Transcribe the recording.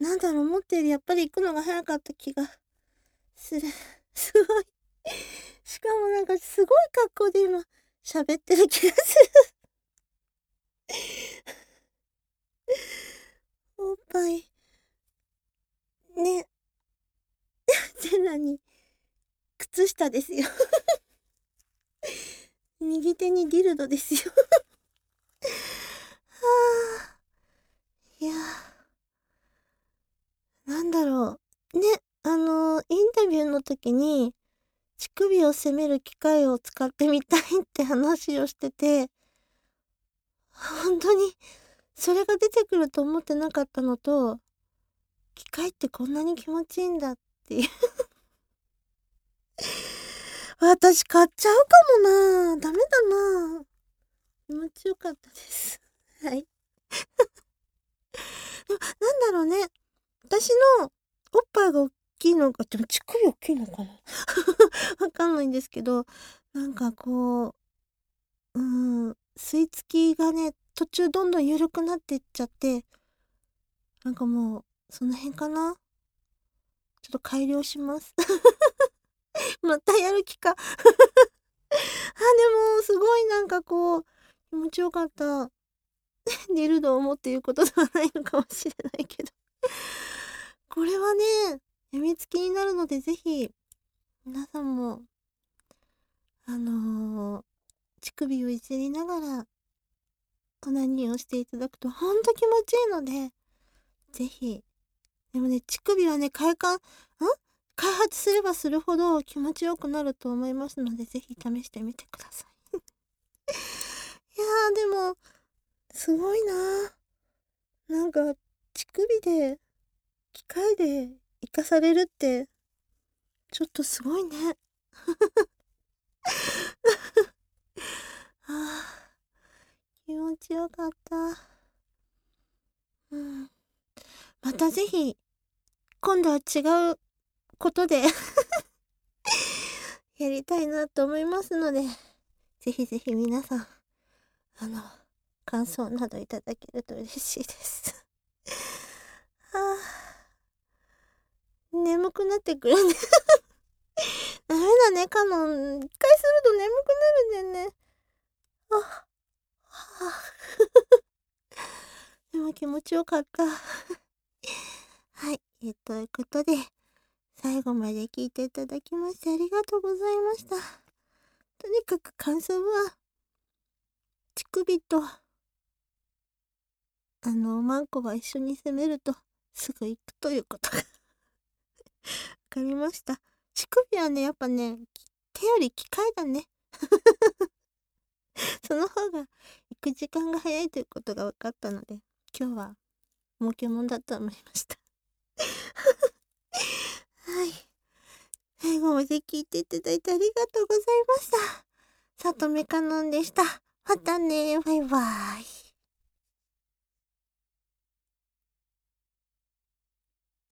なんだろう、思ったよりやっぱり行くのが早かった気がする。すごい。しかもなんかすごい格好で今喋ってる気がする。おっぱい。ね。って何？靴下ですよ。右手にディルドですよ。はあ。いや、なんだろう。ね、インタビューの時に、乳首を責める機械を使ってみたいって話をしてて、本当にそれが出てくると思ってなかったのと、機械ってこんなに気持ちいいんだっていう。私買っちゃうかもな。ダメだな。気持ちよかったです。はい。でも、なんだろうね。私のおっぱいが大きいのか、でも乳首大きいのかなわかんないんですけど、なんかこう、吸い付きがね、途中どんどん緩くなっていっちゃって、なんかもう、その辺かな。ちょっと改良します。またやる気か。あ、でも、すごいなんかこう、気持ちよかった。ディルドを持っていることではないのかもしれないけど。これはね、やみつきになるので、ぜひ、皆さんも、乳首をいじりながら、オナニーをしていただくと、ほんと気持ちいいので、ぜひ。でもね、乳首はね、開発すればするほど気持ちよくなると思いますので、ぜひ試してみてください。いやー、でも、すごいな。なんか、乳首で、機械で生かされるって、ちょっとすごいね。ああ、気持ちよかった。うん。またぜひ、今度は違うことでやりたいなと思いますので、ぜひぜひ皆さん、あの、感想などいただけると嬉しいです。はあ、眠くなってくるね。ダメだね、カノン。一回すると眠くなるんだよね。あ、はあ、でも気持ちよかった。はい、ということで、最後まで聞いていただきましてありがとうございました。とにかく感想は、乳首と、マンコが一緒に攻めると、すぐ行くということがわかりました。乳首はね、やっぱね、手より機械だね。その方が行く時間が早いということが分かったので、今日は儲けもんだと思いました。はい。最後まで聞いていただいてありがとうございました。さとめかのんでした。またね。バイバイ。